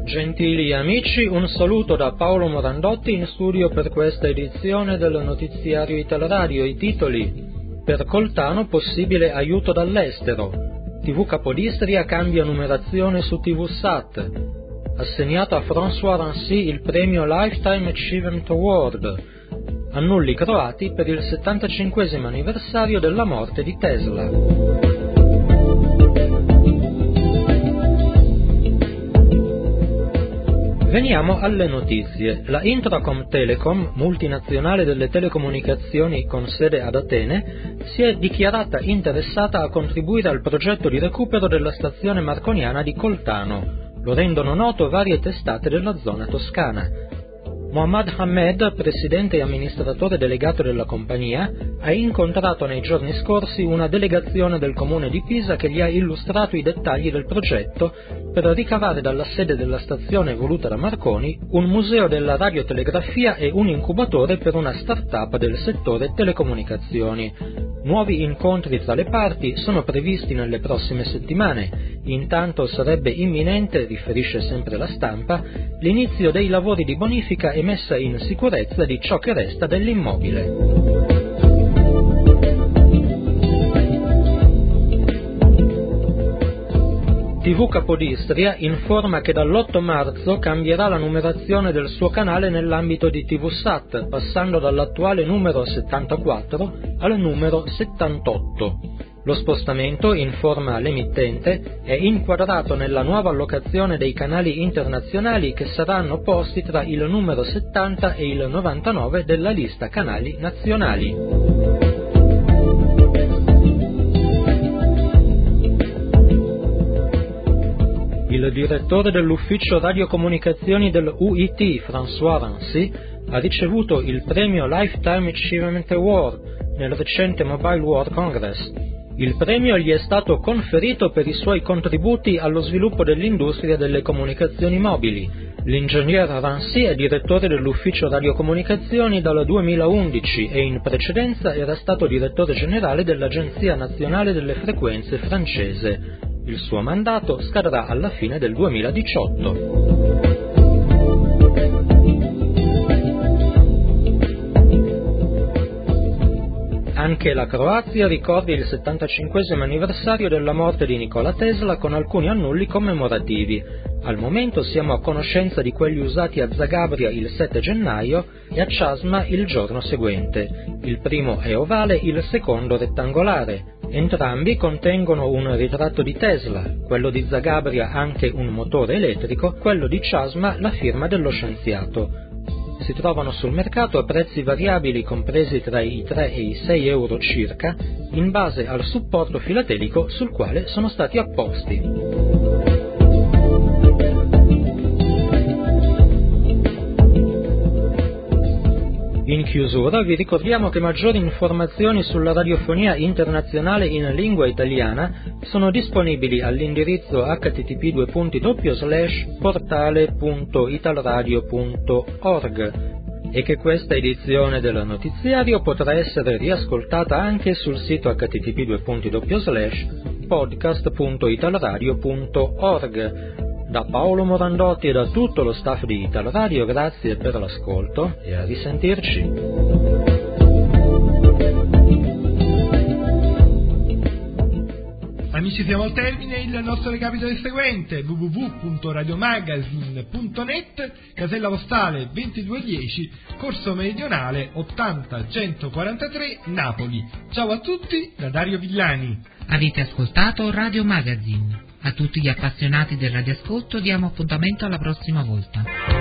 Gentili amici, un saluto da Paolo Morandotti in studio per questa edizione del notiziario Italradio. I titoli: per Coltano possibile aiuto dall'estero, TV Capodistria cambia numerazione su TVSAT, assegnato a François Rancy il premio Lifetime Achievement Award, annulli croati per il 75° anniversario della morte di Tesla. Veniamo alle notizie. La Intracom Telecom, multinazionale delle telecomunicazioni con sede ad Atene, si è dichiarata interessata a contribuire al progetto di recupero della stazione marconiana di Coltano. Lo rendono noto varie testate della zona toscana. Mohammad Hamed, presidente e amministratore delegato della compagnia, ha incontrato nei giorni scorsi una delegazione del comune di Pisa che gli ha illustrato i dettagli del progetto per ricavare dalla sede della stazione voluta da Marconi un museo della radiotelegrafia e un incubatore per una start-up del settore telecomunicazioni. Nuovi incontri tra le parti sono previsti nelle prossime settimane. Intanto sarebbe imminente, riferisce sempre la Stampa, l'inizio dei lavori di bonifica e messa in sicurezza di ciò che resta dell'immobile. TV Capodistria informa che dall'8 marzo cambierà la numerazione del suo canale nell'ambito di TVSAT, passando dall'attuale numero 74 al numero 78. Lo spostamento, informa l'emittente, è inquadrato nella nuova allocazione dei canali internazionali che saranno posti tra il numero 70 e il 99 della lista canali nazionali. Il direttore dell'ufficio radiocomunicazioni del UIT, François Rancy, ha ricevuto il premio Lifetime Achievement Award nel recente Mobile World Congress. Il premio gli è stato conferito per i suoi contributi allo sviluppo dell'industria delle comunicazioni mobili. L'ingegner Rancy è direttore dell'ufficio radiocomunicazioni dal 2011 e in precedenza era stato direttore generale dell'Agenzia Nazionale delle Frequenze francese. Il suo mandato scadrà alla fine del 2018. Anche la Croazia ricorda il 75° anniversario della morte di Nikola Tesla con alcuni annulli commemorativi. Al momento siamo a conoscenza di quelli usati a Zagabria il 7 gennaio e a Čazma il giorno seguente. Il primo è ovale, il secondo rettangolare. Entrambi contengono un ritratto di Tesla, quello di Zagabria anche un motore elettrico, quello di Čazma la firma dello scienziato. Si trovano sul mercato a prezzi variabili compresi tra i 3 e i 6 euro circa, in base al supporto filatelico sul quale sono stati apposti. In chiusura vi ricordiamo che maggiori informazioni sulla radiofonia internazionale in lingua italiana sono disponibili all'indirizzo http://portale.italradio.org e che questa edizione del notiziario potrà essere riascoltata anche sul sito http://podcast.italradio.org. Da Paolo Morandotti e da tutto lo staff di Italradio, grazie per l'ascolto e a risentirci. Amici, siamo al termine. Il nostro recapito è il seguente: www.radiomagazine.net, casella postale 2210, Corso Meridionale 80 143, Napoli. Ciao a tutti da Dario Villani. Avete ascoltato Radio Magazine. A tutti gli appassionati del radioascolto diamo appuntamento alla prossima volta.